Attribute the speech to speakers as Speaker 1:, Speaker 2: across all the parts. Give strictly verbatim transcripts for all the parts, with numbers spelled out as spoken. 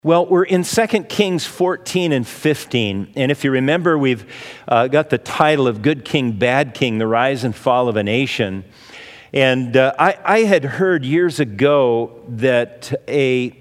Speaker 1: Well, we're in Second Kings fourteen and fifteen, and if you remember, we've uh, got the title of Good King, Bad King, the Rise and Fall of a Nation. And uh, I, I had heard years ago that a,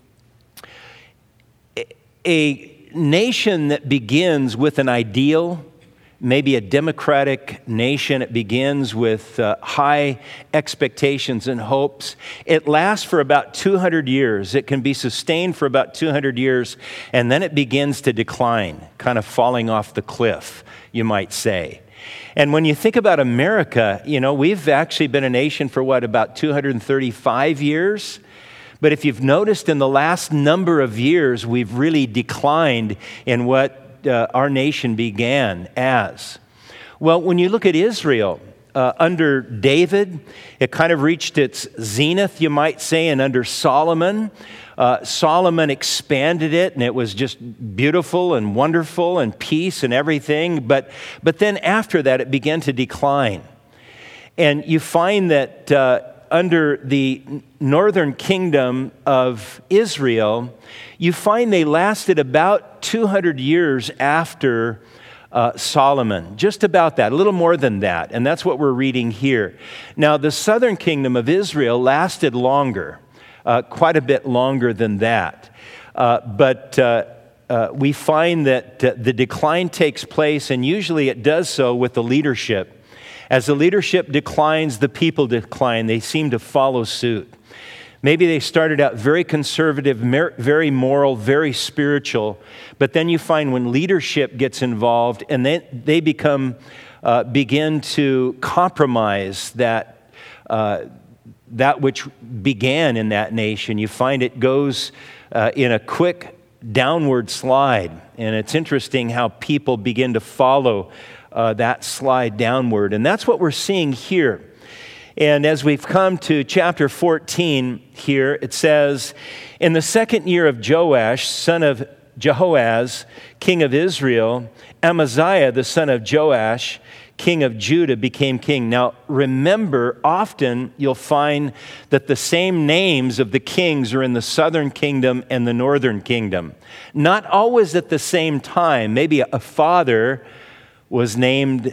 Speaker 1: a nation that begins with an ideal, maybe a democratic nation, it begins with uh, high expectations and hopes. It lasts for about two hundred years. It can be sustained for about two hundred years, and then it begins to decline, kind of falling off the cliff, you might say. And when you think about America, you know, we've actually been a nation for what, about two hundred thirty-five years? But if you've noticed in the last number of years, we've really declined in what Uh, our nation began as. Well, when you look at Israel, uh, under David, it kind of reached its zenith, you might say, and under Solomon, uh, Solomon expanded it, and it was just beautiful and wonderful and peace and everything. But, but then after that, it began to decline. And you find that uh, under the northern kingdom of Israel, you find they lasted about two hundred years after uh, Solomon, just about that, a little more than that, and that's what we're reading here. Now, the southern kingdom of Israel lasted longer, uh, quite a bit longer than that, uh, but uh, uh, we find that uh, the decline takes place, and usually it does so with the leadership. As the leadership declines, the people decline. They seem to follow suit. Maybe they started out very conservative, very moral, very spiritual, but then you find when leadership gets involved and then they become, uh, begin to compromise that, uh, that which began in that nation. You find it goes uh, in a quick downward slide, and it's interesting how people begin to follow Uh, that slide downward. And that's what we're seeing here. And as we've come to chapter fourteen here, it says, in the second year of Joash, son of Jehoaz, king of Israel, Amaziah, the son of Joash, king of Judah, became king. Now, remember, often you'll find that the same names of the kings are in the southern kingdom and the northern kingdom. Not always at the same time. Maybe a father was named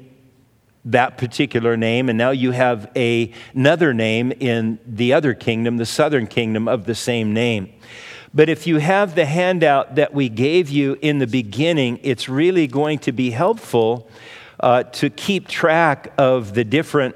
Speaker 1: that particular name, and now you have a, another name in the other kingdom, the southern kingdom, of the same name. But if you have the handout that we gave you in the beginning, it's really going to be helpful uh, to keep track of the different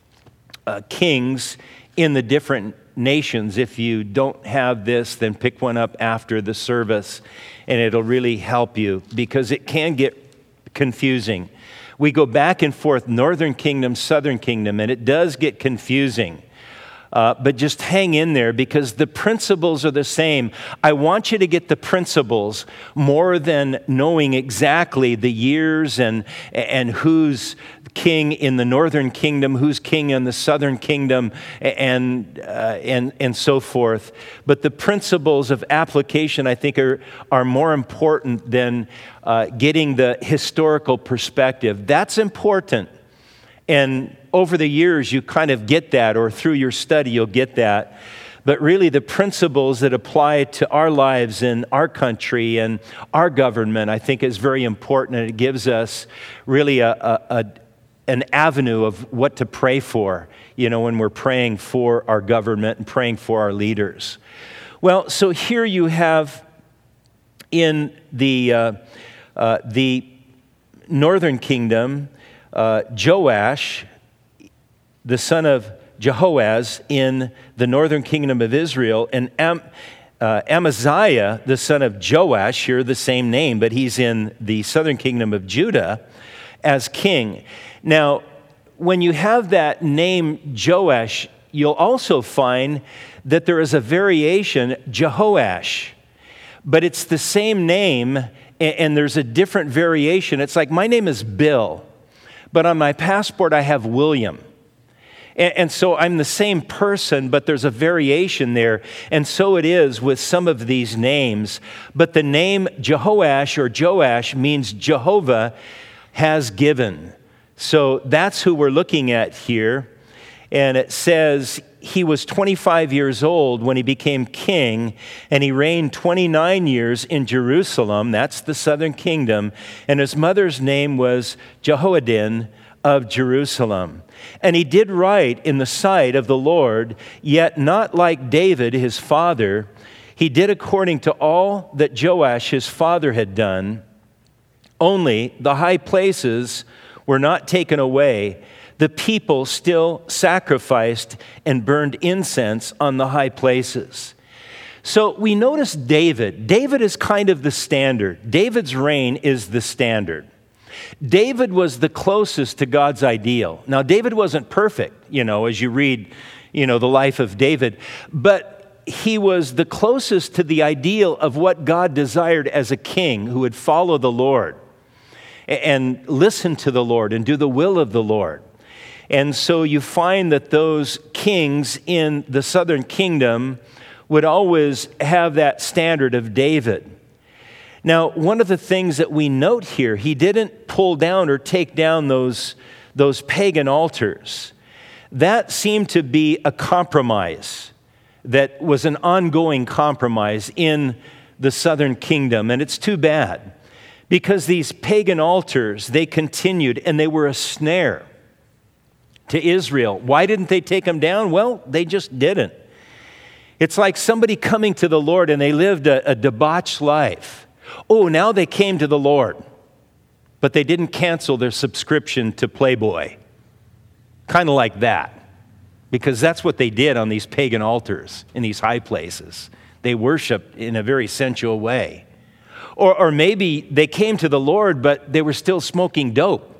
Speaker 1: uh, kings in the different nations. If you don't have this, then pick one up after the service, and it'll really help you, because it can get confusing. We go back and forth, northern kingdom, southern kingdom, and it does get confusing. Uh, but just hang in there, because the principles are the same. I want you to get the principles more than knowing exactly the years and, and who's king in the northern kingdom, who's king in the southern kingdom, and uh, and and so forth. But the principles of application, I think, are are more important than uh, getting the historical perspective. That's important, and over the years you kind of get that, or through your study you'll get that. But really, the principles that apply to our lives in our country and our government, I think, is very important, and it gives us really a, a, a an avenue of what to pray for, you know, when we're praying for our government and praying for our leaders. Well, so here you have in the uh, uh, the northern kingdom, uh, Joash, the son of Jehoaz, in the northern kingdom of Israel, and Am, uh, Amaziah, the son of Joash, here the same name, but he's in the southern kingdom of Judah, as king. Now, when you have that name Joash, you'll also find that there is a variation, Jehoash, but it's the same name, and there's a different variation. It's like, my name is Bill, but on my passport I have William. And so I'm the same person, but there's a variation there. And so it is with some of these names. But the name Jehoash or Joash means Jehovah has given. So that's who we're looking at here. And it says he was twenty-five years old when he became king, and he reigned twenty-nine years in Jerusalem. That's the southern kingdom. And his mother's name was Jehoiadin of Jerusalem. And he did right in the sight of the Lord, yet not like David, his father. He did according to all that Joash, his father, had done. Only the high places were not taken away. The people still sacrificed and burned incense on the high places. So we notice David. David is kind of the standard. David's reign is the standard. David was the closest to God's ideal. Now, David wasn't perfect, you know, as you read, you know, the life of David, but he was the closest to the ideal of what God desired as a king who would follow the Lord and listen to the Lord and do the will of the Lord. And so you find that those kings in the southern kingdom would always have that standard of David. Now, one of the things that we note here, he didn't pull down or take down those, those pagan altars. That seemed to be a compromise that was an ongoing compromise in the southern kingdom. And it's too bad because these pagan altars, they continued and they were a snare to Israel. Why didn't they take them down? Well, they just didn't. It's like somebody coming to the Lord and they lived a, a debauched life. Oh, now they came to the Lord, but they didn't cancel their subscription to Playboy. Kind of like that, because that's what they did on these pagan altars in these high places. They worshiped in a very sensual way. Or, or maybe they came to the Lord, but they were still smoking dope.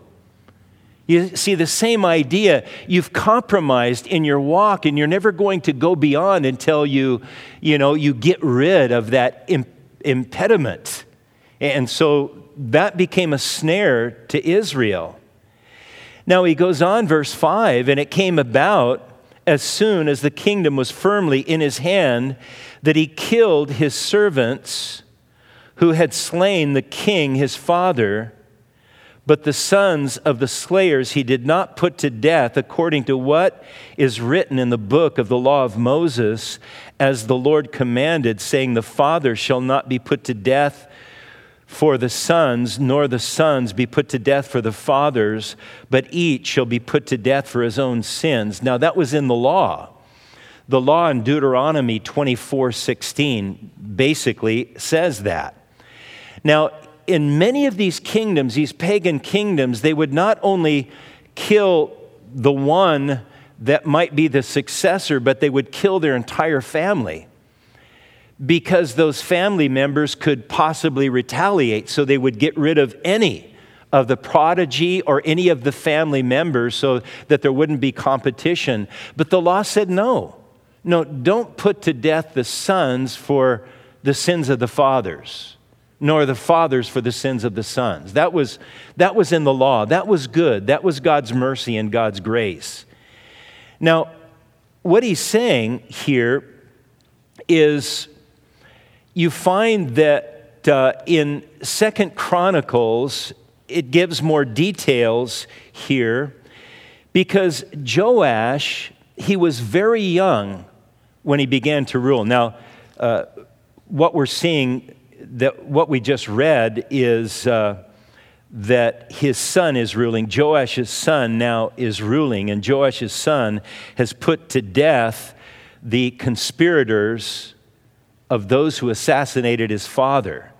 Speaker 1: You see, the same idea. You've compromised in your walk, and you're never going to go beyond until you, you know, you get rid of that imp- impediment. And so that became a snare to Israel. Now he goes on, verse five, and it came about as soon as the kingdom was firmly in his hand that he killed his servants who had slain the king his father. But the sons of the slayers he did not put to death according to what is written in the book of the law of Moses, as the Lord commanded, saying, the father shall not be put to death for the sons, nor the sons be put to death for the fathers, but each shall be put to death for his own sins. Now that was in the law. The law in Deuteronomy twenty-four sixteen basically says that. Now, in many of these kingdoms, these pagan kingdoms, they would not only kill the one that might be the successor, but they would kill their entire family because those family members could possibly retaliate. So they would get rid of any of the prodigy or any of the family members so that there wouldn't be competition. But the law said no. No, don't put to death the sons for the sins of the fathers, nor the fathers for the sins of the sons. That was, that was in the law. That was good. That was God's mercy and God's grace. Now, what he's saying here is you find that uh, in Second Chronicles, it gives more details here because Joash, he was very young when he began to rule. Now, uh, what we're seeing that what we just read is uh, that his son is ruling. Joash's son now is ruling, and Joash's son has put to death the conspirators of those who assassinated his father.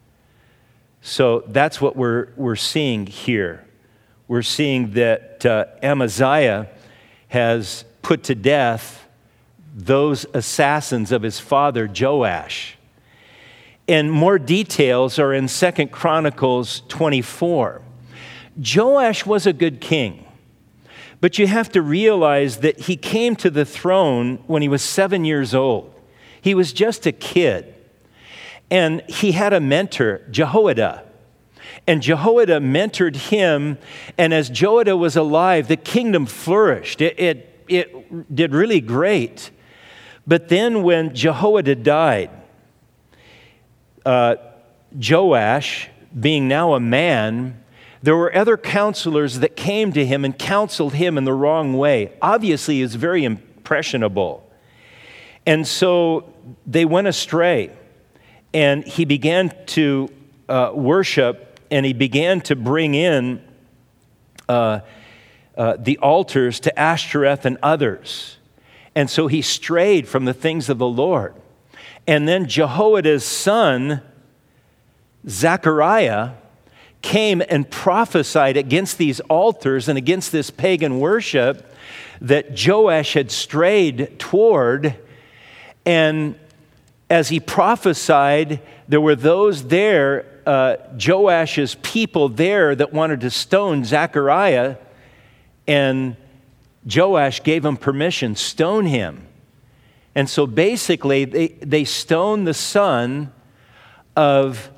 Speaker 1: So that's what we're we're seeing here. We're seeing that uh, Amaziah has put to death those assassins of his father Joash. And more details are in Second Chronicles twenty-four. Joash was a good king, but you have to realize that he came to the throne when he was seven years old. He was just a kid. And he had a mentor, Jehoiada. And Jehoiada mentored him, and as Jehoiada was alive, the kingdom flourished. It, it, it did really great. But then when Jehoiada died, Uh, Joash, being now a man, there were other counselors that came to him and counseled him in the wrong way. Obviously, he was very im- impressionable. And so they went astray, and he began to uh, worship, and he began to bring in uh, uh, the altars to Ashtoreth and others. And so he strayed from the things of the Lord. And then Jehoiada's son, Zechariah, came and prophesied against these altars and against this pagan worship that Joash had strayed toward. And as he prophesied, there were those there, uh, Joash's people there, that wanted to stone Zechariah, and Joash gave him permission, stone him. And so basically, they, they stoned the son of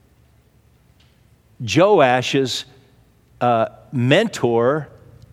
Speaker 1: Joash's uh, mentor,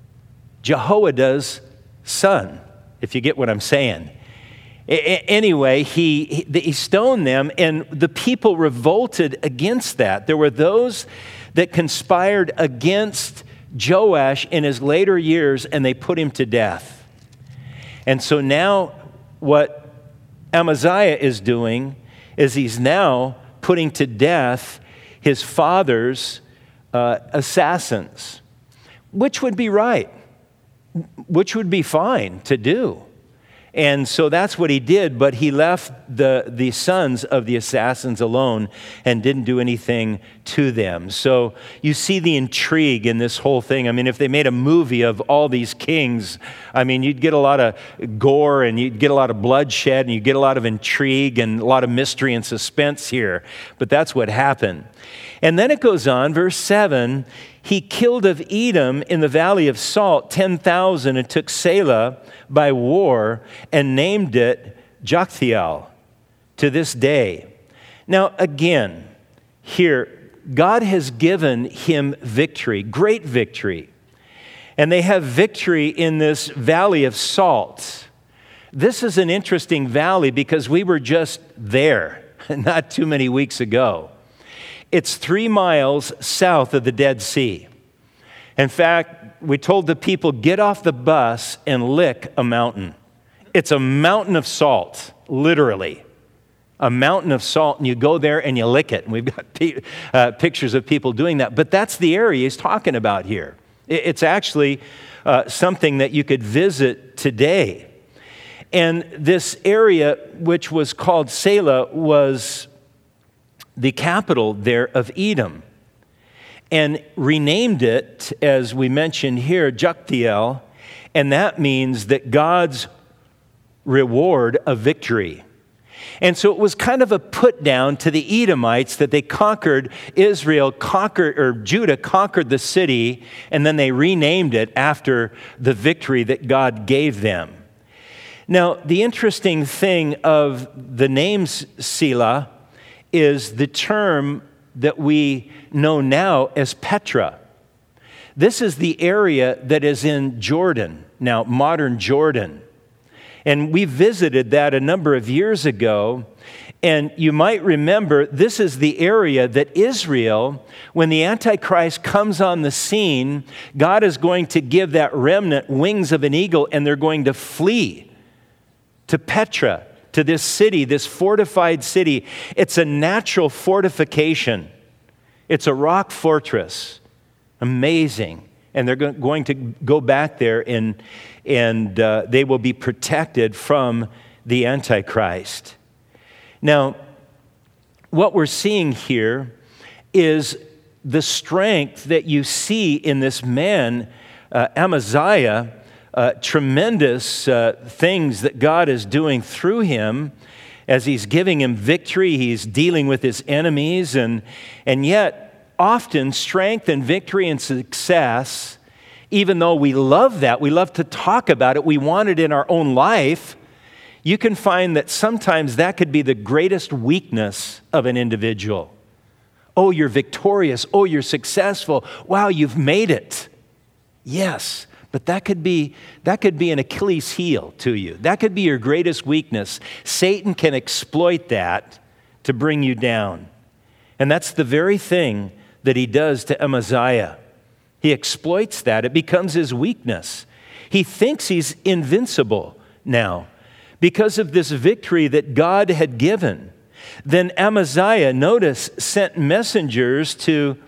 Speaker 1: Jehoiada's son, if you get what I'm saying. A- anyway, he, he, he stoned them, and the people revolted against that. There were those that conspired against Joash in his later years, and they put him to death. And so now what Amaziah is doing is he's now putting to death his father's uh, assassins, which would be right, which would be fine to do. And so that's what he did, but he left the, the sons of the assassins alone and didn't do anything to them. So you see the intrigue in this whole thing. I mean, if they made a movie of all these kings, I mean, you'd get a lot of gore and you'd get a lot of bloodshed and you'd get a lot of intrigue and a lot of mystery and suspense here. But that's what happened. And then it goes on, verse seven, he killed of Edom in the valley of Salt ten thousand and took Selah by war and named it Joktheel to this day. Now again, here, God has given him victory, great victory. And they have victory in this valley of Salt. This is an interesting valley because we were just there not too many weeks ago. It's three miles south of the Dead Sea. In fact, we told the people, get off the bus and lick a mountain. It's a mountain of salt, literally. A mountain of salt, and you go there and you lick it. And we've got p- uh, pictures of people doing that. But that's the area he's talking about here. It's actually uh, something that you could visit today. And this area, which was called Selah, was the capital there of Edom, and renamed it, as we mentioned here, Joktheel, and that means that God's reward of victory. And so it was kind of a put down to the Edomites that they conquered Israel, conquered, or Judah conquered the city, and then they renamed it after the victory that God gave them. Now, the interesting thing of the name Selah is the term that we know now as Petra. This is the area that is in Jordan, now modern Jordan. And we visited that a number of years ago. And you might remember, this is the area that Israel, when the Antichrist comes on the scene, God is going to give that remnant wings of an eagle, and they're going to flee to Petra, to this city, this fortified city. It's a natural fortification. It's a rock fortress. Amazing. And they're going to go back there, and, and uh, they will be protected from the Antichrist. Now, what we're seeing here is the strength that you see in this man, uh, Amaziah, uh, tremendous uh, things that God is doing through him as he's giving him victory. He's dealing with his enemies, and, and yet often strength and victory and success, even though we love that, we love to talk about it, we want it in our own life, you can find that sometimes that could be the greatest weakness of an individual. Oh, you're victorious. Oh, you're successful. Wow, you've made it. Yes, but that could be that could be an Achilles heel to you. That could be your greatest weakness. Satan can exploit that to bring you down. And that's the very thing that he does to Amaziah. He exploits that. It becomes his weakness. He thinks he's invincible. now because of this victory that God had given. Then Amaziah, notice, sent messengers to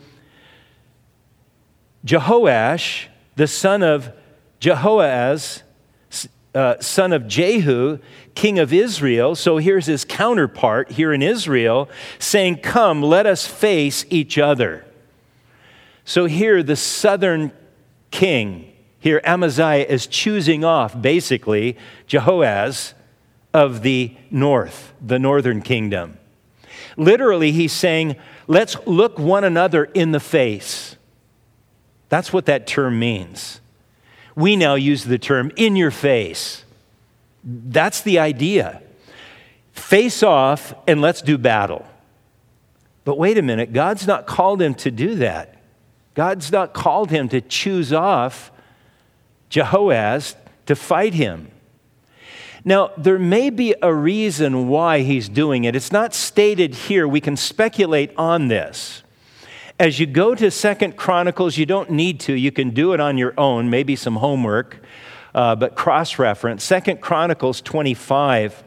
Speaker 1: Jehoash, the son of Jehoahaz, uh, son of Jehu, king of Israel. So here's his counterpart here in Israel, saying, "Come, let us face each other." So here the southern king, here Amaziah is choosing off basically Jehoahaz of the north, the northern kingdom. Literally, he's saying, let's look one another in the face. That's what that term means. We now use the term in your face. That's the idea. Face off and let's do battle. But wait a minute, God's not called him to do that. God's not called him to choose off Jehoahaz to fight him. Now, there may be a reason why he's doing it. It's not stated here. We can speculate on this. As you go to Second Chronicles, you don't need to. You can do it on your own, maybe some homework, uh, but cross-reference. Second Chronicles twenty-five,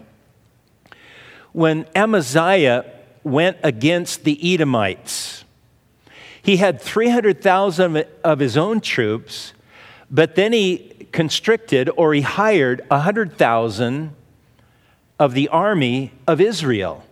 Speaker 1: when Amaziah went against the Edomites, he had three hundred thousand of his own troops, but then he constricted or he hired one hundred thousand of the army of Israel.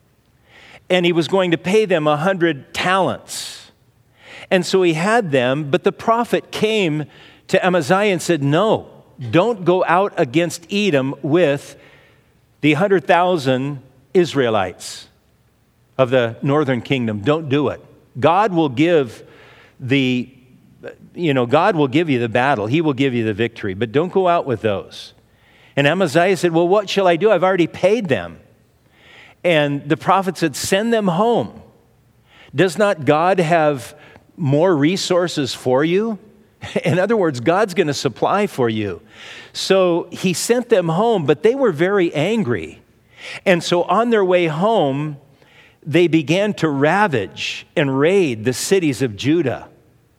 Speaker 1: And he was going to pay them one hundred talents. And so he had them, but the prophet came to Amaziah and said, no, don't go out against Edom with the one hundred thousand Israelites of the northern kingdom. Don't do it. God will give the You know, God will give you the battle. He will give you the victory, but don't go out with those. And Amaziah said, well, what shall I do? I've already paid them. And the prophet said, send them home. Does not God have more resources for you? In other words, God's going to supply for you. So he sent them home, but they were very angry. And so on their way home, they began to ravage and raid the cities of Judah.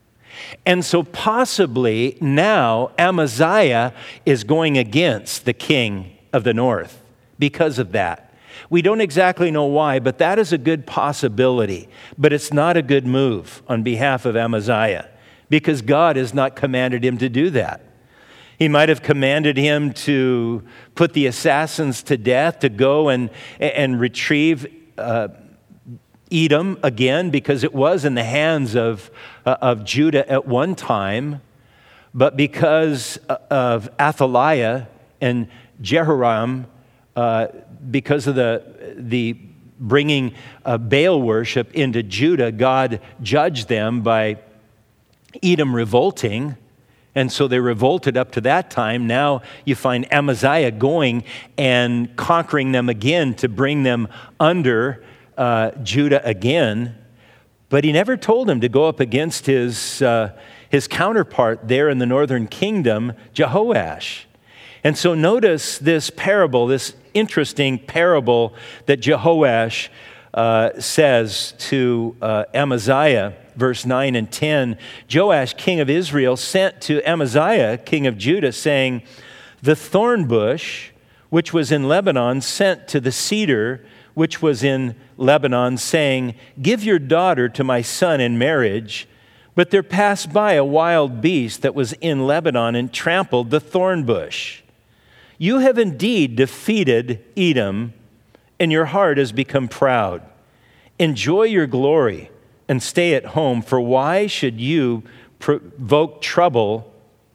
Speaker 1: And so possibly now Amaziah is going against the king of the north because of that. We don't exactly know why, but that is a good possibility. But it's not a good move on behalf of Amaziah because God has not commanded him to do that. He might have commanded him to put the assassins to death, to go and, and retrieve uh, Edom again, because it was in the hands of, uh, of Judah at one time, but because of Athaliah and Jehoram, uh, because of the, the bringing uh, Baal worship into Judah, God judged them by Edom revolting, and so they revolted up to that time. Now you find Amaziah going and conquering them again to bring them under Uh, Judah again, but he never told him to go up against his, uh, his counterpart there in the northern kingdom, Jehoash. And so notice this parable, this interesting parable that Jehoash uh, says to uh, Amaziah, verse nine and ten. Joash, king of Israel, sent to Amaziah, king of Judah, saying, the thorn bush, which was in Lebanon, sent to the cedar, which was in Lebanon, saying, give your daughter to my son in marriage. But there passed by a wild beast that was in Lebanon and trampled the thorn bush. You have indeed defeated Edom, and your heart has become proud. Enjoy your glory and stay at home, for why should you provoke trouble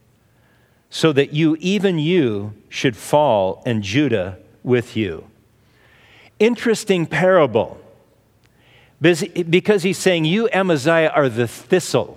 Speaker 1: so that you, even you, should fall and Judah with you? Interesting parable, because he's saying, you, Amaziah, are the thistle.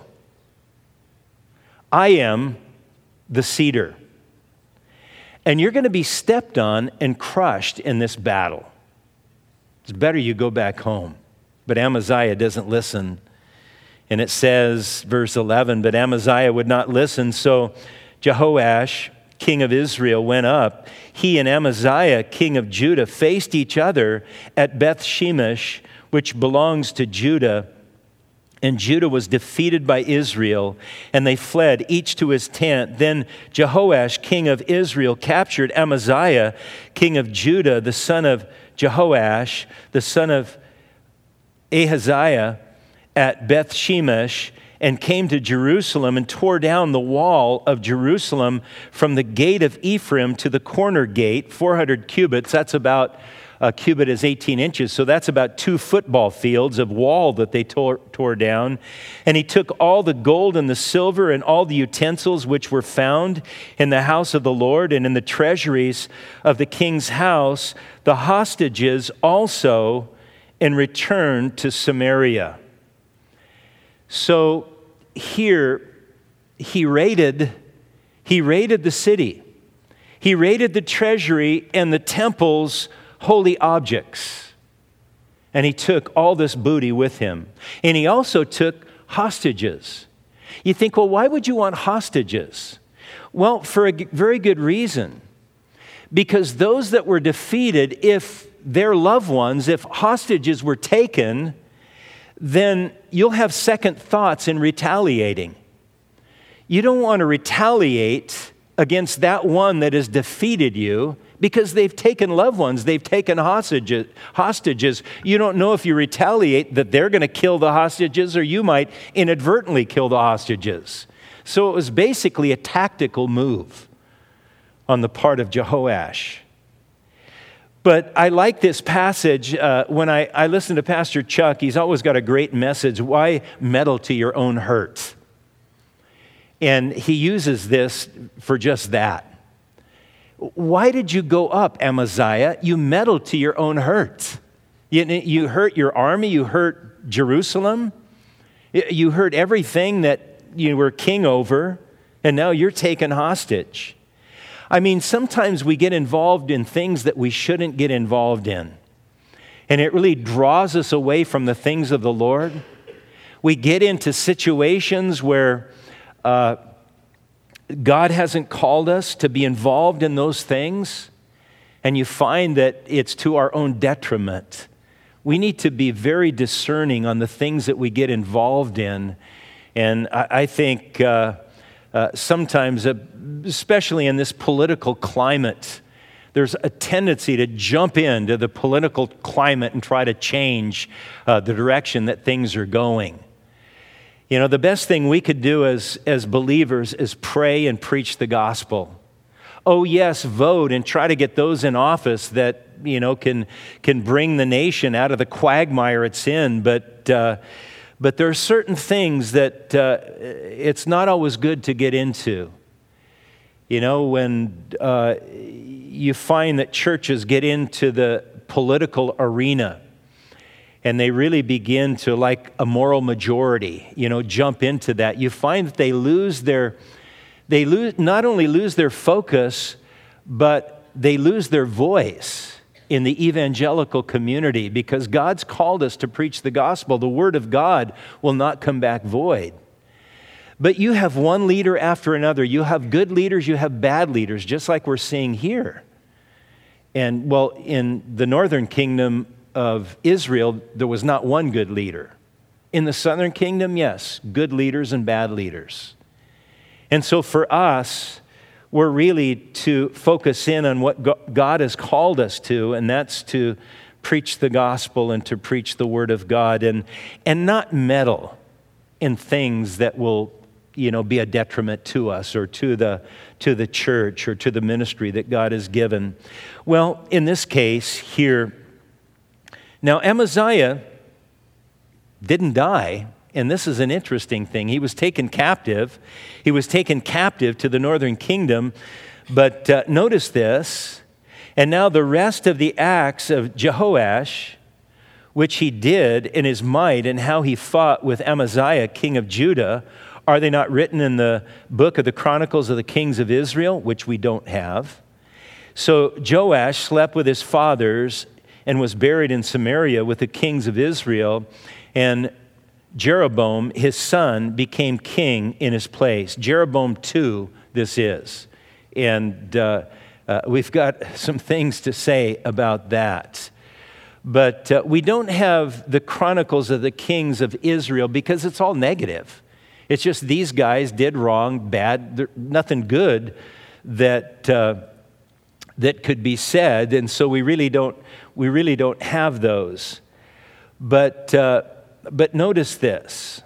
Speaker 1: I am the cedar. And you're going to be stepped on and crushed in this battle. It's better you go back home. But Amaziah doesn't listen. And it says, verse eleven, but Amaziah would not listen, so Jehoash, king of Israel, went up. He and Amaziah, king of Judah, faced each other at Beth Shemesh, which belongs to Judah. And Judah was defeated by Israel, and they fled, each to his tent. Then Jehoash, king of Israel, captured Amaziah, king of Judah, the son of Jehoash, the son of Ahaziah, at Beth Shemesh, and came to Jerusalem and tore down the wall of Jerusalem from the gate of Ephraim to the corner gate, four hundred cubits. That's about A cubit is eighteen inches, so that's about two football fields of wall that they tore, tore down. And he took all the gold and the silver and all the utensils which were found in the house of the Lord and in the treasuries of the king's house, the hostages also, and returned to Samaria. So here he raided, he raided the city. He raided the treasury and the temple's holy objects. And he took all this booty with him. And he also took hostages. You think, well, why would you want hostages? Well, for a very good reason. Because those that were defeated, if their loved ones, if hostages were taken, then you'll have second thoughts in retaliating. You don't want to retaliate against that one that has defeated you, because they've taken loved ones, they've taken hostages. hostages. You don't know if you retaliate that they're going to kill the hostages, or you might inadvertently kill the hostages. So it was basically a tactical move on the part of Jehoash. But I like this passage. Uh, when I, I listen to Pastor Chuck, he's always got a great message. Why meddle to your own hurt? And he uses this for just that. Why did you go up, Amaziah? You meddled to your own hurt. You, you hurt your army. You hurt Jerusalem. You hurt everything that you were king over, and now you're taken hostage. I mean, sometimes we get involved in things that we shouldn't get involved in, and it really draws us away from the things of the Lord. We get into situations where uh, God hasn't called us to be involved in those things, and you find that it's to our own detriment. We need to be very discerning on the things that we get involved in, and I, I think uh, uh, sometimes, uh, especially in this political climate, there's a tendency to jump into the political climate and try to change uh, the direction that things are going. You know, the best thing we could do as, as believers is pray and preach the gospel. Oh, yes, vote and try to get those in office that, you know, can can bring the nation out of the quagmire it's in. But uh, but there are certain things that uh, it's not always good to get into. You know, when uh, you find that churches get into the political arena, and they really begin to, like a moral majority, you know, jump into that, you find that they lose their, they lose, not only lose their focus, but they lose their voice in the evangelical community, because God's called us to preach the gospel. The word of God will not come back void. But you have one leader after another. You have good leaders, you have bad leaders, just like we're seeing here. And well, in the northern kingdom of Israel, there was not one good leader. In the southern kingdom, yes, good leaders and bad leaders. And so for us, we're really to focus in on what God has called us to, and that's to preach the gospel and to preach the word of God, and, and not meddle in things that will, you know, be a detriment to us or to the, to the church or to the ministry that God has given. Well, in this case here, now, Amaziah didn't die, and this is an interesting thing. He was taken captive. He was taken captive to the northern kingdom, but uh, notice this. And now the rest of the acts of Jehoash, which he did in his might, and how he fought with Amaziah, king of Judah, are they not written in the book of the Chronicles of the Kings of Israel, which we don't have? So Joash slept with his fathers and was buried in Samaria with the kings of Israel. And Jeroboam, his son, became king in his place. Jeroboam the second, this is. And uh, uh, we've got some things to say about that. But uh, we don't have the Chronicles of the Kings of Israel because it's all negative. It's just these guys did wrong, bad, there, nothing good that uh, that could be said, and so we really don't we really don't have those. But uh, but notice this.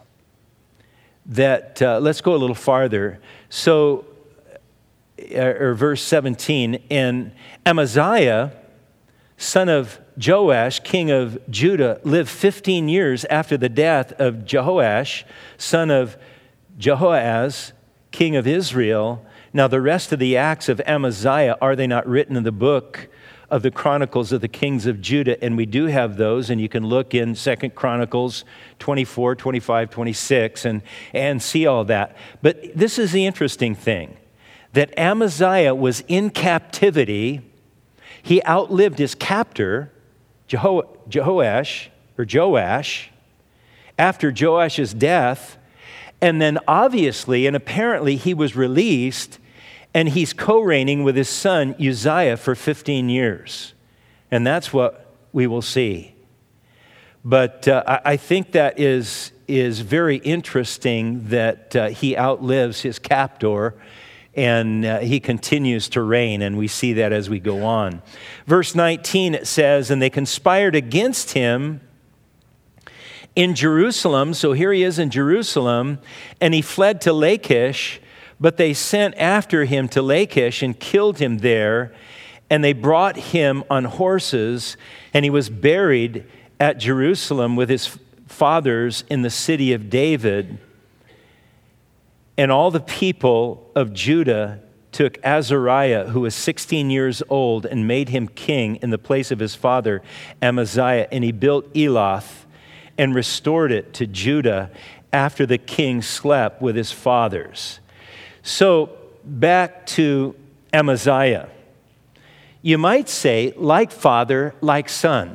Speaker 1: That uh, let's go a little farther. So, uh, or verse seventeen, and Amaziah, son of Joash, king of Judah, lived fifteen years after the death of Jehoash, son of Jehoahaz, king of Israel. Now the rest of the acts of Amaziah, are they not written in the book of the Chronicles of the Kings of Judah? And we do have those, and you can look in Second Chronicles twenty-four, twenty-five, twenty-six, and, and see all that. But this is the interesting thing, that Amaziah was in captivity. He outlived his captor, Jeho- Jehoash, or Joash, after Joash's death. And then obviously and apparently he was released, and he's co-reigning with his son Uzziah for fifteen years. And that's what we will see. But uh, I, I think that is, is very interesting that uh, he outlives his captor, and uh, he continues to reign, and we see that as we go on. Verse nineteen, it says, and they conspired against him in Jerusalem. So here he is in Jerusalem, and he fled to Lachish, but they sent after him to Lachish and killed him there, and they brought him on horses, and he was buried at Jerusalem with his fathers in the city of David. And all the people of Judah took Azariah, who was sixteen years old, and made him king in the place of his father Amaziah, and he built Elath and restored it to Judah after the king slept with his fathers. So, back to Amaziah. You might say, like father, like son.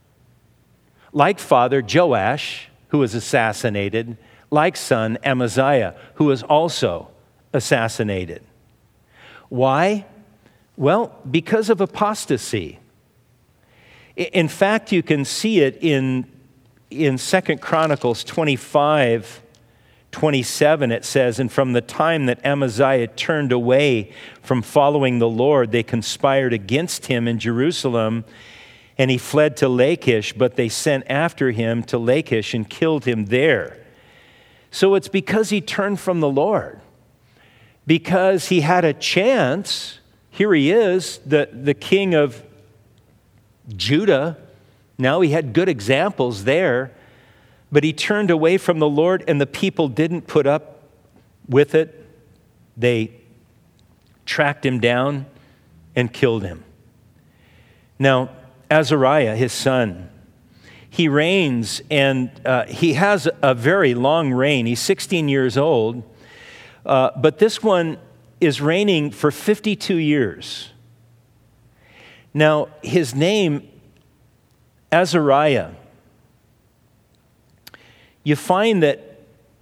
Speaker 1: Like father, Joash, who was assassinated. Like son, Amaziah, who was also assassinated. Why? Well, because of apostasy. In fact, you can see it in, in Second Chronicles twenty-five, twenty-seven, it says, and from the time that Amaziah turned away from following the Lord, they conspired against him in Jerusalem, and he fled to Lachish, but they sent after him to Lachish and killed him there. So it's because he turned from the Lord, because he had a chance. Here he is, the, the king of Judah. Now he had good examples there, but he turned away from the Lord, and the people didn't put up with it. They tracked him down and killed him. Now, Azariah, his son, he reigns, and uh, he has a very long reign. He's sixteen years old, uh, but this one is reigning for fifty-two years. Now, his name, Azariah, you find that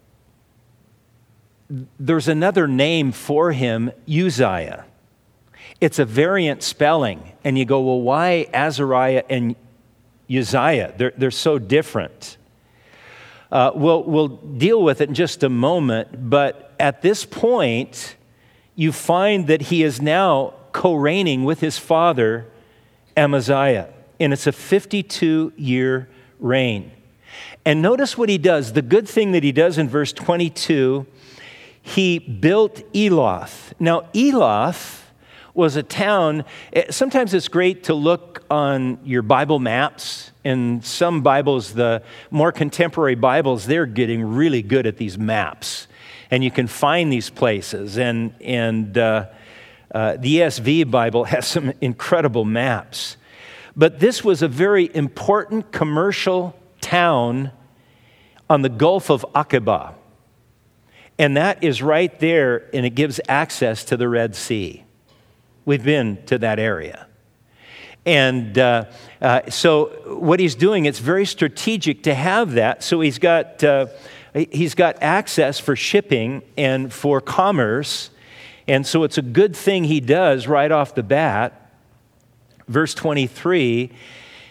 Speaker 1: there's another name for him, Uzziah. It's a variant spelling, and you go, well, why Azariah and Uzziah? They're, they're so different. Uh, we'll, we'll deal with it in just a moment, but at this point, you find that he is now co-reigning with his father, Amaziah, and it's a fifty-two-year reign. And notice what he does. The good thing that he does in verse twenty-two, he built Elath. Now, Elath was a town. Sometimes it's great to look on your Bible maps. In some Bibles, the more contemporary Bibles, they're getting really good at these maps. And you can find these places. And, and uh, uh, the E S V Bible has some incredible maps. But this was a very important commercial town on the Gulf of Aqaba. And that is right there, and it gives access to the Red Sea. We've been to that area. And uh, uh, so what he's doing, it's very strategic to have that. So he's got, uh, he's got access for shipping and for commerce. And so it's a good thing he does right off the bat. Verse twenty-three,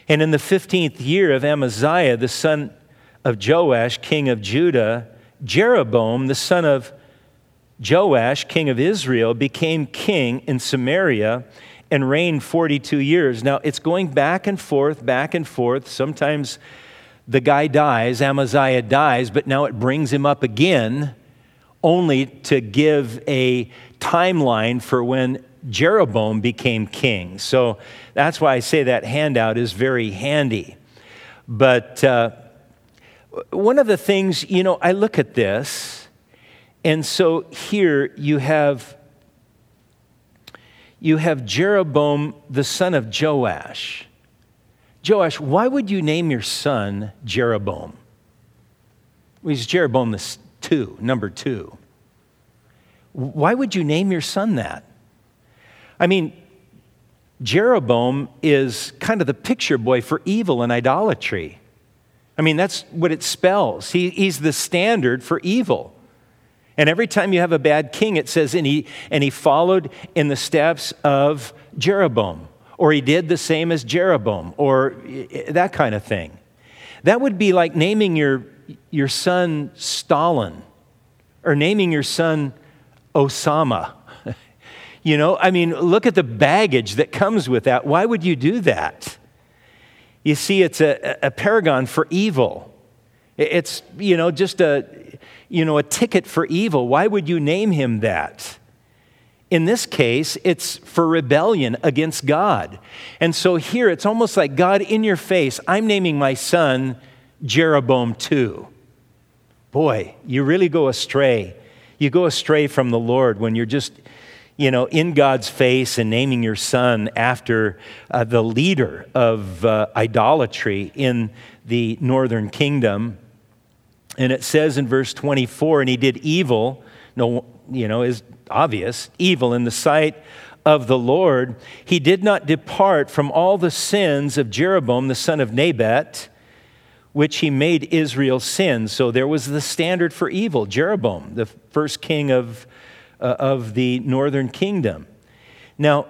Speaker 1: And in the fifteenth year of Amaziah, the son of Joash, king of Judah, Jeroboam, the son of Joash, king of Israel, became king in Samaria and reigned forty-two years. Now, it's going back and forth, back and forth. Sometimes the guy dies, Amaziah dies, but now it brings him up again, only to give a timeline for when Jeroboam became king. So that's why I say that handout is very handy. But uh, one of the things, you know, I look at this, and so here you have you have Jeroboam, the son of Joash. Joash, why would you name your son Jeroboam? Well, he's Jeroboam the two, number two. Why would you name your son that? I mean, Jeroboam is kind of the picture boy for evil and idolatry. I mean, that's what it spells. He, he's the standard for evil. And every time you have a bad king, it says, and he, and he followed in the steps of Jeroboam, or he did the same as Jeroboam, or that kind of thing. That would be like naming your, your son Stalin, or naming your son Osama. You know, I mean, look at the baggage that comes with that. Why would you do that? You see, it's a, a paragon for evil. It's, you know, just a, you know, a ticket for evil. Why would you name him that? In this case, it's for rebellion against God. And so here, it's almost like, God, in your face, I'm naming my son Jeroboam two. Boy, you really go astray. You go astray from the Lord when you're just, you know, in God's face and naming your son after uh, the leader of uh, idolatry in the northern kingdom. And it says in verse twenty-four, and he did evil, no, you know, is obvious, evil in the sight of the Lord. He did not depart from all the sins of Jeroboam, the son of Nebat, which he made Israel sin. So there was the standard for evil, Jeroboam, the first king of Uh, of the northern kingdom. Now,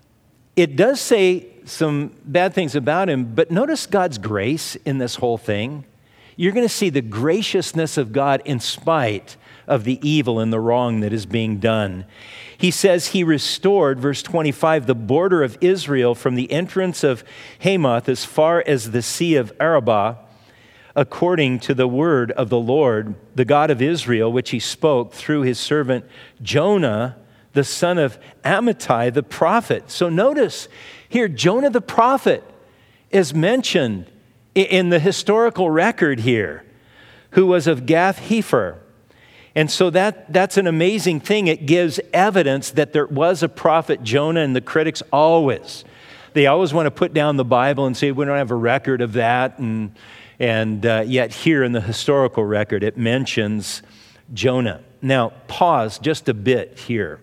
Speaker 1: it does say some bad things about him, but notice God's grace in this whole thing. You're going to see the graciousness of God in spite of the evil and the wrong that is being done. He says he restored, verse twenty-five, the border of Israel from the entrance of Hamath as far as the Sea of Arabah, according to the word of the Lord, the God of Israel, which he spoke through his servant Jonah, the son of Amittai, the prophet. So notice here, Jonah the prophet is mentioned in the historical record here, who was of Gath-Hepher. And so that, that's an amazing thing. It gives evidence that there was a prophet Jonah, and the critics always, they always want to put down the Bible and say, we don't have a record of that, and And uh, yet here in the historical record, it mentions Jonah. Now, pause just a bit here.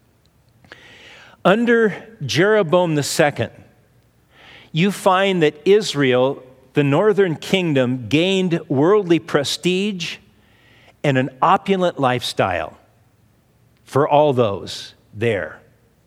Speaker 1: Under Jeroboam the second, you find that Israel, the northern kingdom, gained worldly prestige and an opulent lifestyle for all those there.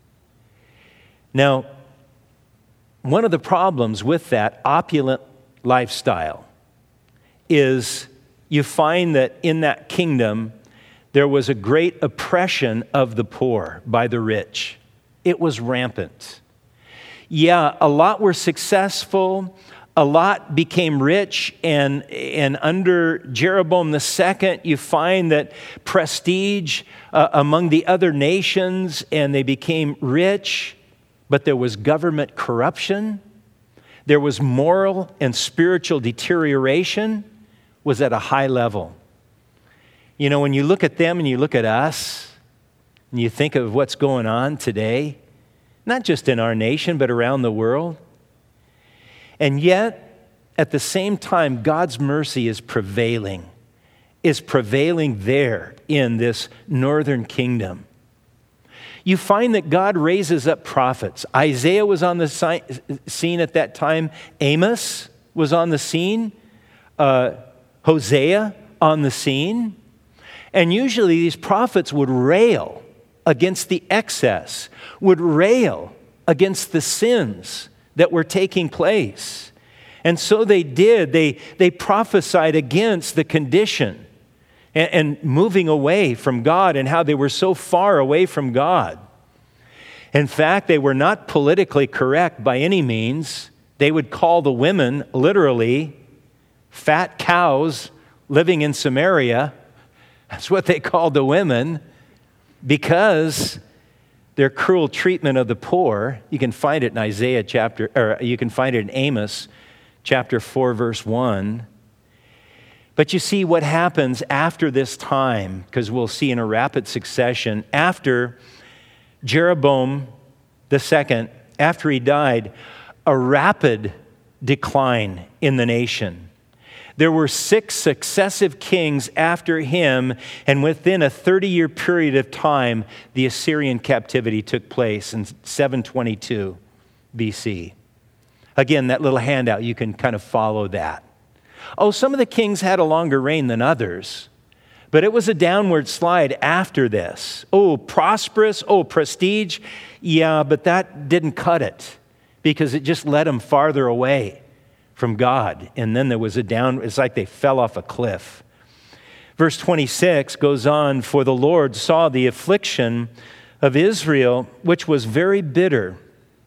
Speaker 1: Now, one of the problems with that opulent lifestyle is you find that in that kingdom, there was a great oppression of the poor by the rich. It was rampant. Yeah, a lot were successful, a lot became rich, and, and under Jeroboam the second, you find that prestige uh, among the other nations, and they became rich, but there was government corruption. There was moral and spiritual deterioration, was at a high level. You know, when you look at them and you look at us, and you think of what's going on today, not just in our nation, but around the world. And yet, at the same time, God's mercy is prevailing, is prevailing there in this northern kingdom. You find that God raises up prophets. Isaiah was on the scene at that time. Amos was on the scene. Uh, Hosea on the scene. And usually these prophets would rail against the excess, would rail against the sins that were taking place. And so they did. They, they prophesied against the condition and, and moving away from God and how they were so far away from God. In fact, they were not politically correct by any means. They would call the women literally fat cows living in Samaria. That's what they called the women, because their cruel treatment of the poor. You can find it in Isaiah chapter, or you can find it in Amos chapter four, verse one. But you see what happens after this time, because we'll see in a rapid succession, after Jeroboam the second, after he died, a rapid decline in the nation. There were six successive kings after him, and within a thirty-year period of time, the Assyrian captivity took place in seven twenty-two B C. Again, that little handout, you can kind of follow that. Oh, some of the kings had a longer reign than others, but it was a downward slide after this. Oh, prosperous, oh, prestige, yeah, but that didn't cut it, because it just led them farther away from God. And then there was a down, it's like they fell off a cliff. Verse twenty-six goes on, for the Lord saw the affliction of Israel, which was very bitter.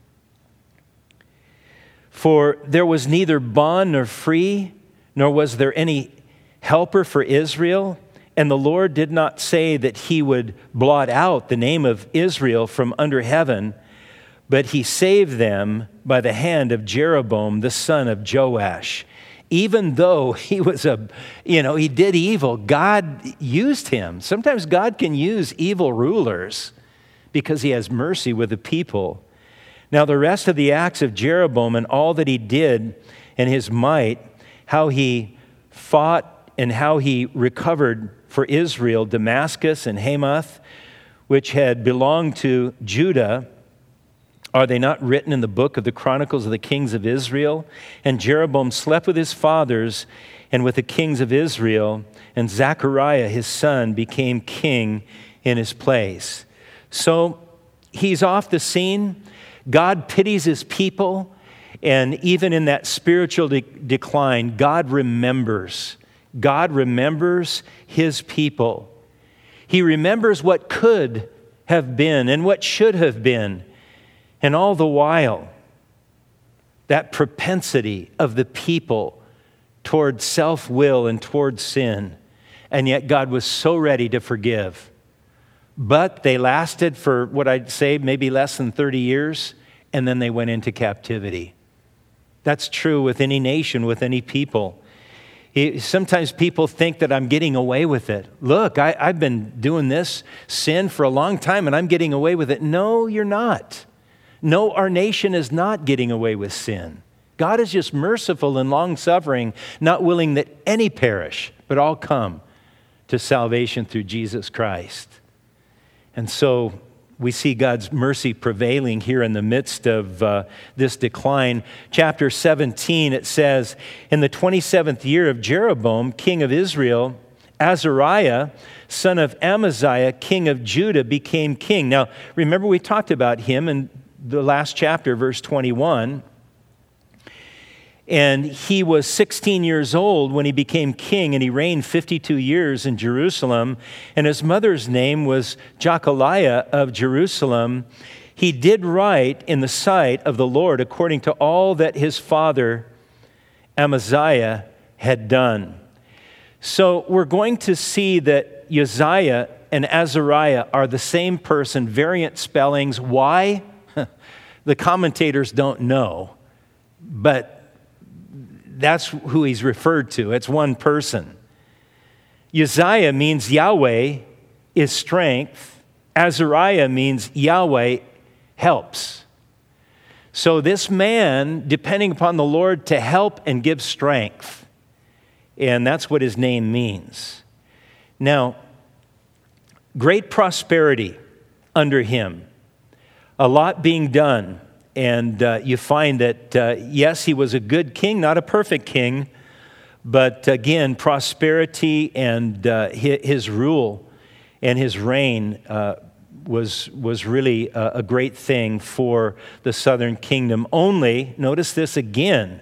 Speaker 1: For there was neither bond nor free, nor was there any helper for Israel. And the Lord did not say that he would blot out the name of Israel from under heaven, but he saved them by the hand of Jeroboam, the son of Joash. Even though he was a, you know, he did evil, God used him. Sometimes God can use evil rulers because he has mercy with the people. Now, the rest of the acts of Jeroboam and all that he did and his might, how he fought and how he recovered for Israel Damascus and Hamath, which had belonged to Judah, are they not written in the book of the Chronicles of the Kings of Israel? And Jeroboam slept with his fathers and with the kings of Israel, and Zechariah his son became king in his place. So he's off the scene. God pities his people, and even in that spiritual de- decline, God remembers. God remembers his people. He remembers what could have been and what should have been. And all the while, that propensity of the people toward self-will and toward sin, and yet God was so ready to forgive. But they lasted for what I'd say maybe less than thirty years, and then they went into captivity. That's true with any nation, with any people. Sometimes people think that I'm getting away with it. Look, I, I've been doing this sin for a long time, and I'm getting away with it. No, you're not. No, our nation is not getting away with sin. God is just merciful and long-suffering, not willing that any perish, but all come to salvation through Jesus Christ. And so we see God's mercy prevailing here in the midst of uh, this decline. Chapter seventeen, it says, in the twenty-seventh year of Jeroboam, king of Israel, Azariah, son of Amaziah, king of Judah, became king. Now, remember we talked about him in the last chapter, verse twenty-one. And he was sixteen years old when he became king, and he reigned fifty-two years in Jerusalem. And his mother's name was Jechaliah of Jerusalem. He did right in the sight of the Lord according to all that his father Amaziah had done. So we're going to see that Uzziah and Azariah are the same person, variant spellings. Why? The commentators don't know, but that's who he's referred to. It's one person. Uzziah means Yahweh is strength. Azariah means Yahweh helps. So this man, depending upon the Lord to help and give strength, and that's what his name means. Now, great prosperity under him. A lot being done, and uh, you find that, uh, yes, he was a good king, not a perfect king, but again, prosperity and uh, his rule and his reign uh, was, was really a, a great thing for the southern kingdom. Only, notice this again,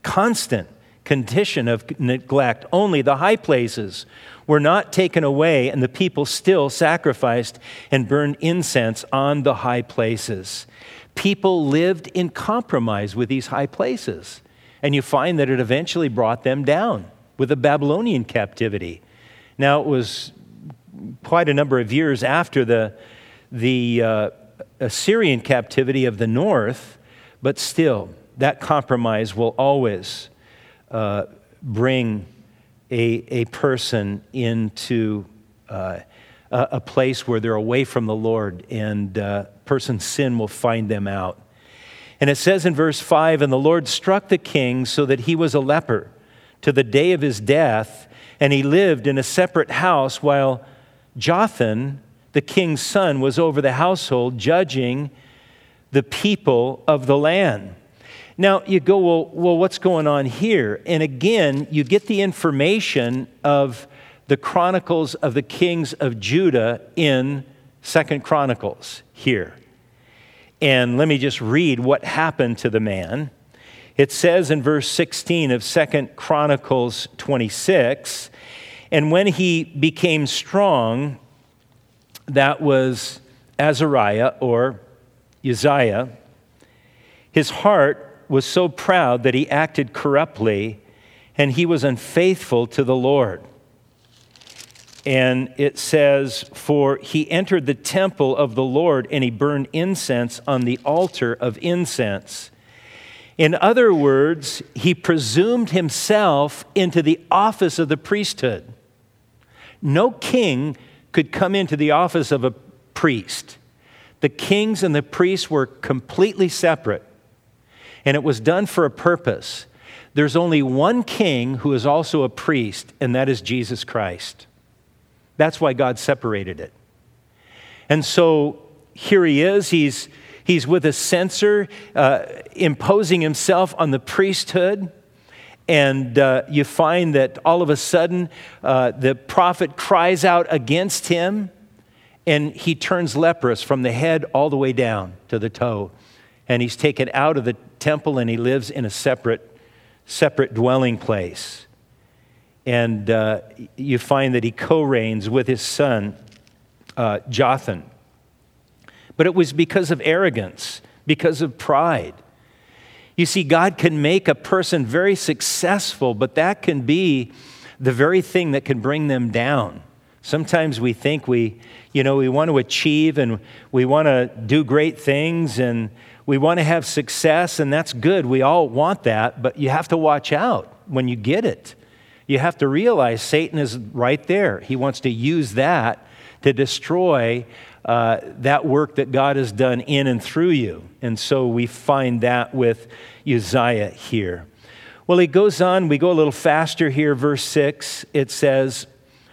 Speaker 1: constant condition of neglect. Only the high places were not taken away, and the people still sacrificed and burned incense on the high places. People lived in compromise with these high places, and you find that it eventually brought them down with the Babylonian captivity. Now, it was quite a number of years after the, the uh, Assyrian captivity of the north, but still, that compromise will always uh, bring a, a person into uh, a, a place where they're away from the Lord, and uh, person's sin will find them out. And it says in verse five, "And the Lord struck the king so that he was a leper to the day of his death, and he lived in a separate house while Jotham, the king's son, was over the household, judging the people of the land." Now, you go, well, well, what's going on here? And again, you get the information of the Chronicles of the Kings of Judah in Second Chronicles here. And let me just read what happened to the man. It says in verse sixteen of Second Chronicles twenty-six, "And when he became strong," that was Azariah or Uzziah, "his heart was so proud that he acted corruptly, and he was unfaithful to the Lord." And it says, "For he entered the temple of the Lord, and he burned incense on the altar of incense." In other words, he presumed himself into the office of the priesthood. No king could come into the office of a priest. The kings and the priests were completely separate, and it was done for a purpose. There's only one king who is also a priest, and that is Jesus Christ. That's why God separated it. And so here he is. He's, he's with a censer, uh, imposing himself on the priesthood. And uh, you find that all of a sudden, uh, the prophet cries out against him, and he turns leprous from the head all the way down to the toe. And he's taken out of the temple, and he lives in a separate, separate dwelling place. And uh, you find that he co-reigns with his son, uh, Jotham. But it was because of arrogance, because of pride. You see, God can make a person very successful, but that can be the very thing that can bring them down. Sometimes we think we, you know, we want to achieve and we want to do great things and we want to have success, and that's good. We all want that, but you have to watch out when you get it. You have to realize Satan is right there. He wants to use that to destroy uh, that work that God has done in and through you. And so we find that with Uzziah here. Well, he goes on. We go a little faster here. Verse six, it says,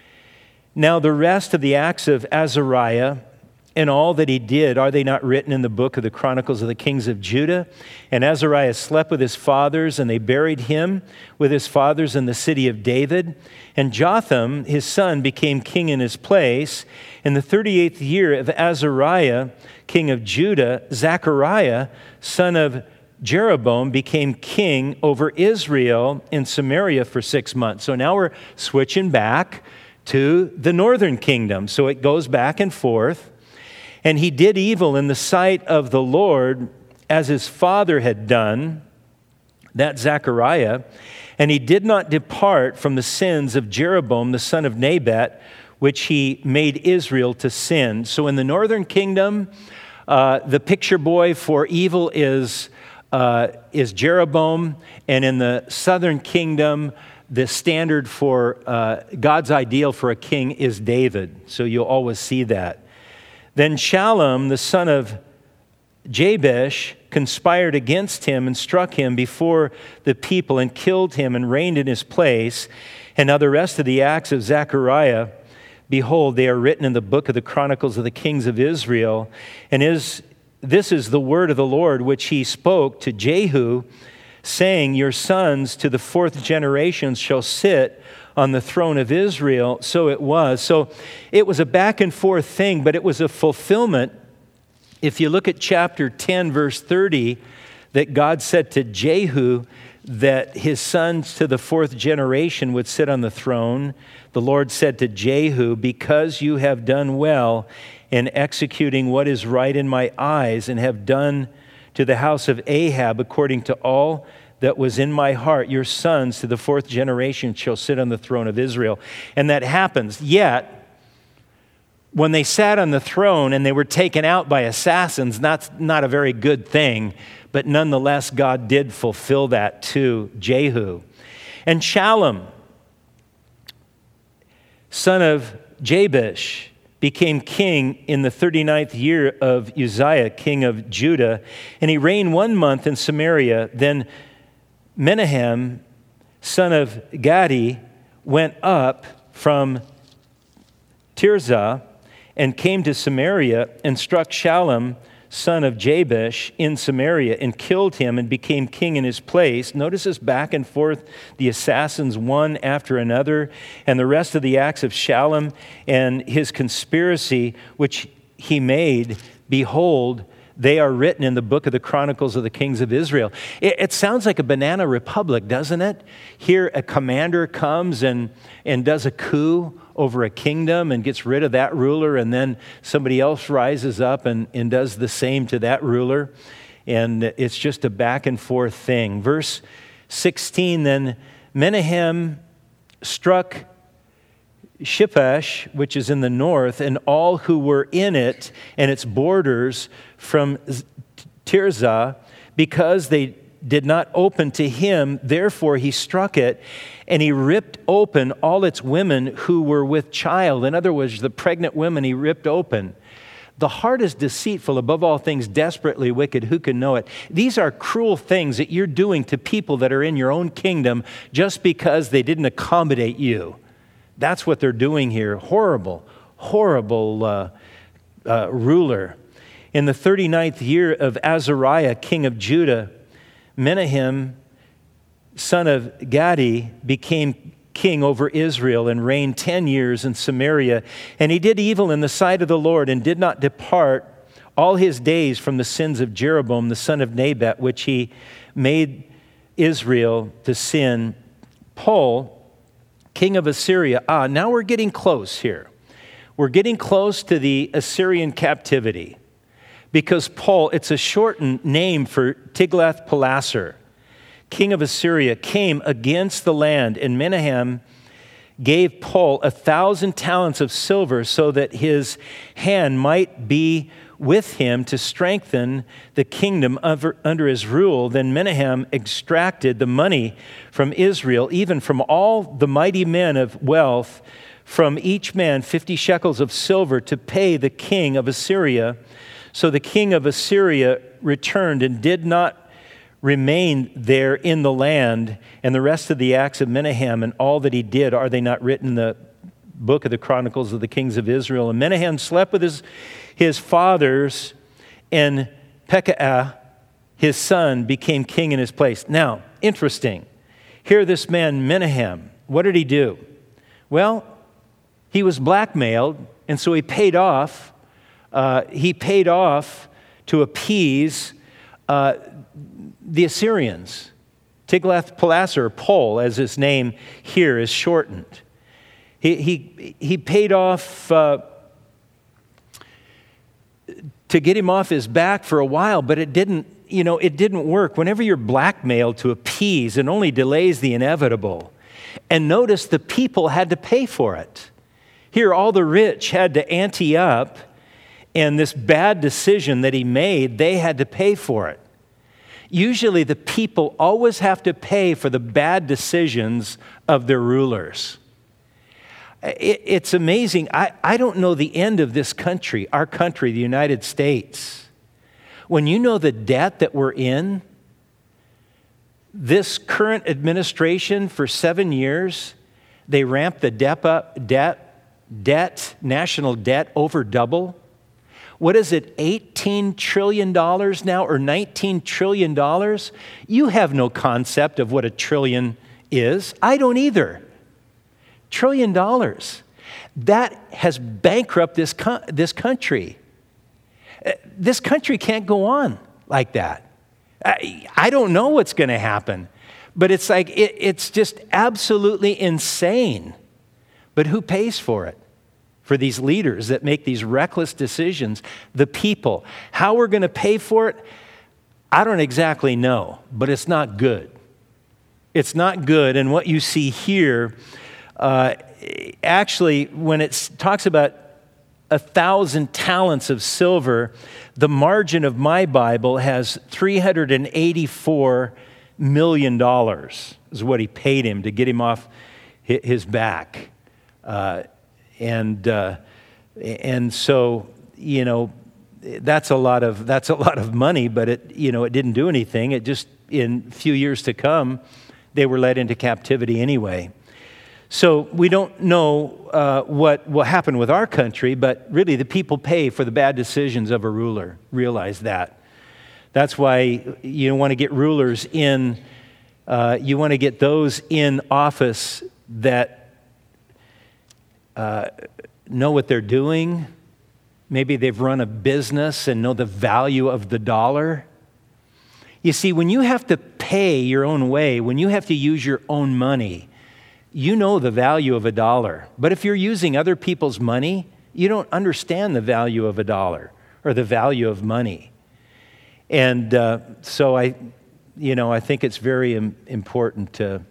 Speaker 1: "Now the rest of the acts of Azariah and all that he did, are they not written in the book of the Chronicles of the Kings of Judah? And Azariah slept with his fathers, and they buried him with his fathers in the city of David. And Jotham, his son, became king in his place. In the thirty-eighth year of Azariah, king of Judah, Zechariah, son of Jeroboam, became king over Israel in Samaria for six months. So now we're switching back to the northern kingdom. So it goes back and forth. And he did evil in the sight of the Lord as his father had done, that Zechariah, and he did not depart from the sins of Jeroboam, the son of Nebat, which he made Israel to sin." So in the northern kingdom, uh, the picture boy for evil is, uh, is Jeroboam, and in the southern kingdom, the standard for uh, God's ideal for a king is David. So you'll always see that. "Then Shallum, the son of Jabesh, conspired against him and struck him before the people and killed him and reigned in his place. And now the rest of the acts of Zechariah, behold, they are written in the book of the Chronicles of the Kings of Israel. And is this is the word of the Lord which he spoke to Jehu, saying, Your sons to the fourth generation shall sit on the throne of Israel. So it was. So it was a back and forth thing, but it was a fulfillment. If you look at chapter ten, verse thirty, that God said to Jehu that his sons to the fourth generation would sit on the throne, the Lord said to Jehu, because you have done well in executing what is right in my eyes and have done to the house of Ahab according to all that was in my heart, your sons to the fourth generation shall sit on the throne of Israel. And that happens. Yet, when they sat on the throne and they were taken out by assassins, that's not a very good thing. But nonetheless, God did fulfill that to Jehu. And Shallum, son of Jabesh, became king in the thirty-ninth year of Uzziah, king of Judah. And he reigned one month in Samaria. Then Menahem, son of Gadi, went up from Tirzah and came to Samaria and struck Shallum, son of Jabesh, in Samaria and killed him and became king in his place. Notice this back and forth, the assassins one after another, and the rest of the acts of Shallum and his conspiracy which he made, behold, they are written in the book of the Chronicles of the Kings of Israel. It, it sounds like a banana republic, doesn't it? Here a commander comes and, and does a coup over a kingdom and gets rid of that ruler, and then somebody else rises up and, and does the same to that ruler. And it's just a back and forth thing. Verse sixteen, then Menahem struck Shiphash, which is in the north, and all who were in it and its borders from Tirzah, because they did not open to him. Therefore he struck it, and he ripped open all its women who were with child. In other words, the pregnant women he ripped open. The heart is deceitful, above all things, desperately wicked. Who can know it? These are cruel things that you're doing to people that are in your own kingdom just because they didn't accommodate you. That's what they're doing here. Horrible, horrible uh, uh, ruler. In the thirty-ninth year of Azariah, king of Judah, Menahem, son of Gadi, became king over Israel and reigned ten years in Samaria. And he did evil in the sight of the Lord and did not depart all his days from the sins of Jeroboam, the son of Nebat, which he made Israel to sin. Paul, king of Assyria. Ah, now we're getting close here. We're getting close to the Assyrian captivity. Because Paul, it's a shortened name for Tiglath-Pileser, king of Assyria, came against the land, and Menahem gave Paul a thousand talents of silver so that his hand might be with him to strengthen the kingdom under, under his rule. Then Menahem extracted the money from Israel, even from all the mighty men of wealth, from each man fifty shekels of silver to pay the king of Assyria. So the king of Assyria returned and did not remain there in the land. And the rest of the acts of Menahem and all that he did, are they not written in the book of the Chronicles of the Kings of Israel? And Menahem slept with his, his fathers, and Pekah, his son, became king in his place. Now, interesting. Here this man, Menahem, what did he do? Well, he was blackmailed, and so he paid off Uh, he paid off to appease uh, the Assyrians. Tiglath-Pileser, Pul, as his name here is shortened. He, he, he paid off uh, to get him off his back for a while, but it didn't, you know, it didn't work. Whenever you're blackmailed to appease, it only delays the inevitable. And notice the people had to pay for it. Here, all the rich had to ante up. And this bad decision that he made, they had to pay for it. Usually the people always have to pay for the bad decisions of their rulers. It, it's amazing. I, I don't know the end of this country, our country, the United States. When you know the debt that we're in, this current administration for seven years, they ramped the debt up, debt, debt, national debt over double. What is it, eighteen trillion dollars now, or nineteen trillion dollars? You have no concept of what a trillion is. I don't either. Trillion dollars. That has bankrupted this, co- this country. This country can't go on like that. I, I don't know what's going to happen. But it's like, it, it's just absolutely insane. But who pays for it? For these leaders that make these reckless decisions, the people. How we're going to pay for it, I don't exactly know, but it's not good. It's not good. And what you see here, uh, actually, when it talks about a thousand talents of silver, the margin of my Bible has three hundred eighty-four million dollars is what he paid him to get him off his back. Uh, and uh, and so, you know, that's a lot of that's a lot of money, but it, you know, it didn't do anything. It just, in a few years to come, they were led into captivity anyway. So we don't know uh, what will happen with our country, but really the people pay for the bad decisions of a ruler. Realize that. That's why you want to get rulers in, uh, you want to get those in office that uh, know what they're doing. Maybe they've run a business and know the value of the dollar. You see, when you have to pay your own way, when you have to use your own money, you know the value of a dollar. But if you're using other people's money, you don't understand the value of a dollar or the value of money. And uh, so I, you know, I think it's very im- important to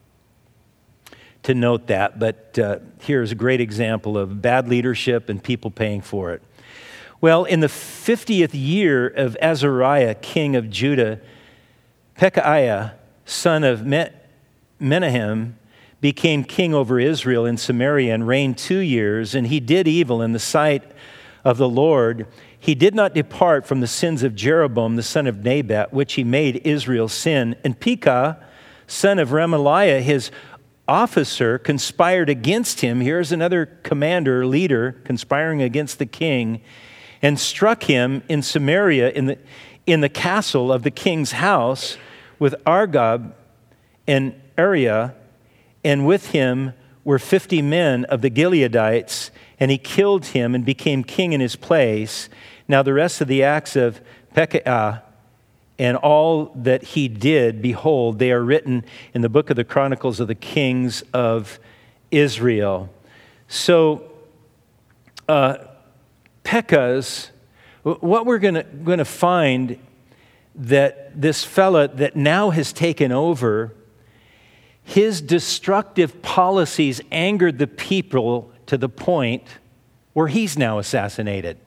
Speaker 1: to note that. But uh, here's a great example of bad leadership and people paying for it. Well, in the fiftieth year of Azariah, king of Judah, Pekahiah, son of Me- Menahem, became king over Israel in Samaria and reigned two years, and he did evil in the sight of the Lord. He did not depart from the sins of Jeroboam, the son of Nebat, which he made Israel sin. And Pekah, son of Remaliah, his officer, conspired against him. Here's another commander, leader, conspiring against the king, and struck him in Samaria in the, in the castle of the king's house with Argob and Ariah, and with him were fifty men of the Gileadites, and he killed him and became king in his place. Now the rest of the acts of Pekah and all that he did, behold, they are written in the book of the Chronicles of the Kings of Israel. So, uh, Pekah's, what we're going to find that this fella that now has taken over, his destructive policies angered the people to the point where he's now assassinated.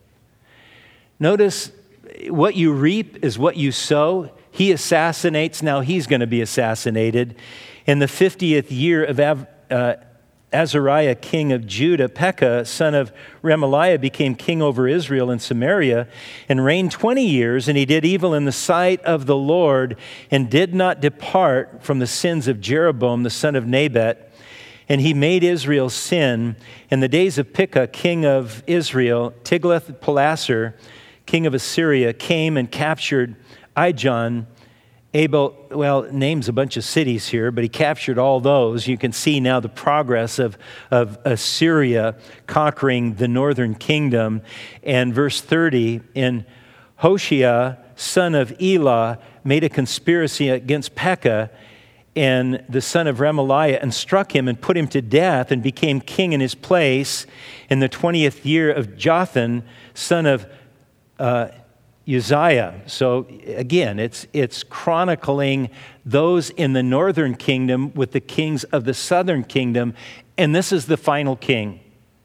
Speaker 1: Notice, what you reap is what you sow. He assassinates, now he's going to be assassinated. In the fiftieth year of Av- uh, Azariah, king of Judah, Pekah, son of Remaliah, became king over Israel in Samaria and reigned twenty years, and he did evil in the sight of the Lord and did not depart from the sins of Jeroboam, the son of Nebat, and he made Israel sin. In the days of Pekah, king of Israel, Tiglath-Pileser, king of Assyria, came and captured Ijon, Abel, well, names a bunch of cities here, but he captured all those. You can see now the progress of, of Assyria conquering the northern kingdom. And verse thirty, and Hoshea, son of Elah, made a conspiracy against Pekah and the son of Remaliah, and struck him and put him to death, and became king in his place in the twentieth year of Jotham, son of uh, Uzziah. So again, it's it's chronicling those in the northern kingdom with the kings of the southern kingdom, and this is the final king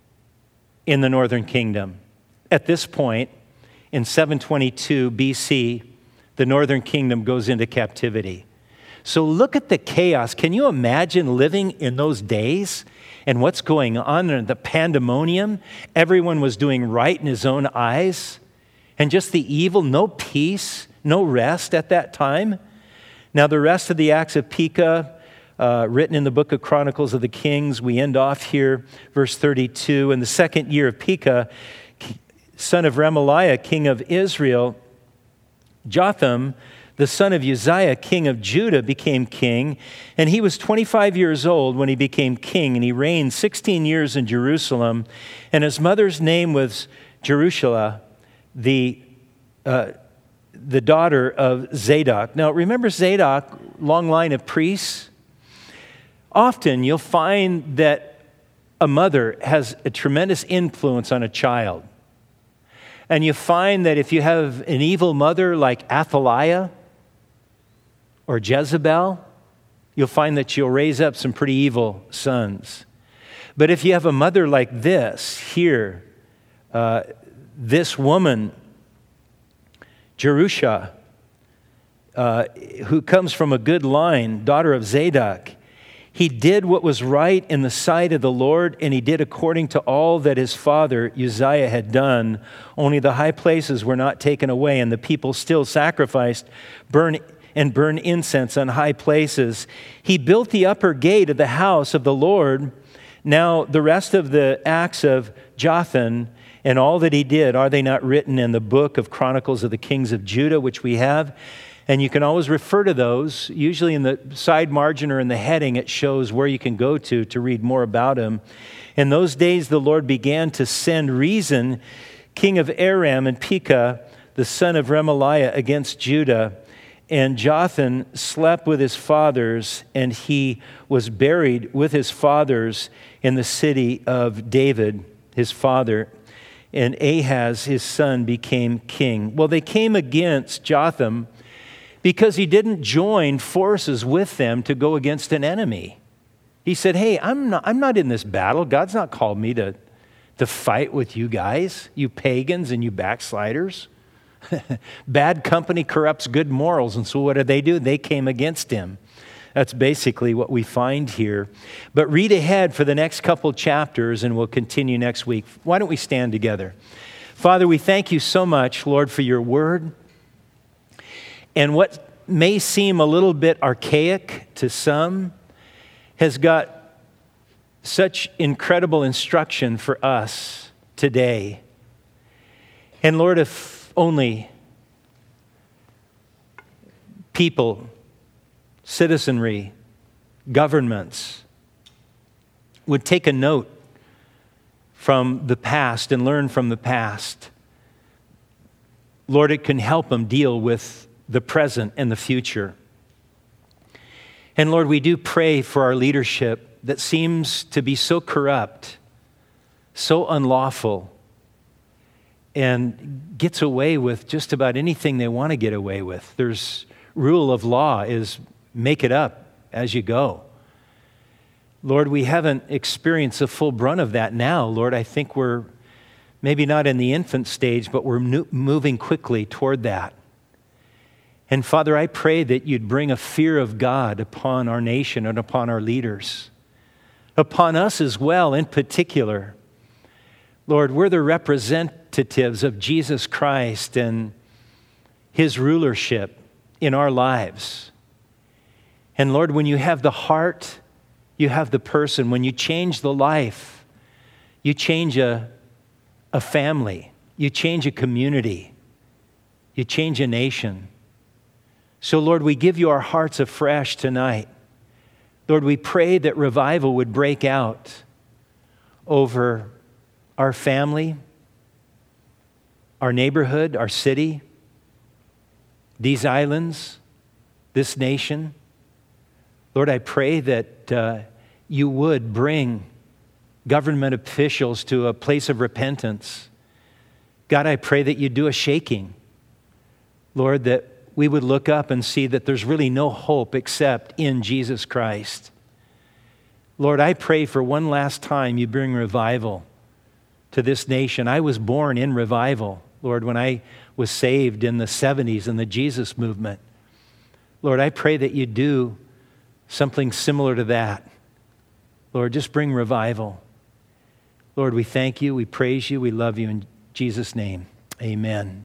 Speaker 1: in the northern kingdom. At this point, in seven twenty-two B C, the northern kingdom goes into captivity. So look at the chaos. Can you imagine living in those days and what's going on in the pandemonium? Everyone was doing right in his own eyes. And just the evil, no peace, no rest at that time. Now the rest of the acts of Pekah, uh, written in the book of Chronicles of the Kings, we end off here, verse thirty-two. In the second year of Pekah, son of Remaliah, king of Israel, Jotham, the son of Uzziah, king of Judah, became king. And he was twenty-five years old when he became king, and he reigned sixteen years in Jerusalem. And his mother's name was Jerushalah, the uh, the daughter of Zadok. Now, remember Zadok, long line of priests? Often you'll find that a mother has a tremendous influence on a child. And you find that if you have an evil mother like Athaliah or Jezebel, you'll find that you'll raise up some pretty evil sons. But if you have a mother like this here, uh, this woman, Jerusha, uh, who comes from a good line, daughter of Zadok, he did what was right in the sight of the Lord, and he did according to all that his father Uzziah had done. Only the high places were not taken away, and the people still sacrificed, burn and burn incense on high places. He built the upper gate of the house of the Lord. Now the rest of the acts of Jotham and all that he did, are they not written in the book of Chronicles of the Kings of Judah, which we have? And you can always refer to those. Usually in the side margin or in the heading, it shows where you can go to to read more about him. In those days, the Lord began to send Rezin, king of Aram, and Pekah, the son of Remaliah, against Judah. And Jotham slept with his fathers, and he was buried with his fathers in the city of David, his father. And Ahaz, his son, became king. Well, they came against Jotham because he didn't join forces with them to go against an enemy. He said, hey, I'm not, I'm not in this battle. God's not called me to, to fight with you guys, you pagans and you backsliders. Bad company corrupts good morals. And so what did they do? They came against him. That's basically what we find here. But read ahead for the next couple chapters and we'll continue next week. Why don't we stand together? Father, we thank you so much, Lord, for your word. And what may seem a little bit archaic to some has got such incredible instruction for us today. And Lord, if only people, citizenry, governments would take a note from the past and learn from the past, Lord, it can help them deal with the present and the future. And Lord, we do pray for our leadership that seems to be so corrupt, so unlawful, and gets away with just about anything they want to get away with. There's rule of law is make it up as you go. Lord, we haven't experienced the full brunt of that now. Lord, I think we're maybe not in the infant stage, but we're no- moving quickly toward that. And Father, I pray that you'd bring a fear of God upon our nation and upon our leaders, upon us as well in particular. Lord, we're the representatives of Jesus Christ and his rulership in our lives. And Lord, when you have the heart, you have the person. When you change the life, you change a, a family, you change a community, you change a nation. So Lord, we give you our hearts afresh tonight. Lord, we pray that revival would break out over our family, our neighborhood, our city, these islands, this nation. Lord, I pray that uh, you would bring government officials to a place of repentance. God, I pray that you do a shaking. Lord, that we would look up and see that there's really no hope except in Jesus Christ. Lord, I pray for one last time you bring revival to this nation. I was born in revival, Lord, when I was saved in the seventies in the Jesus movement. Lord, I pray that you do something similar to that. Lord, just bring revival. Lord, we thank you, we praise you, we love you in Jesus' name. Amen.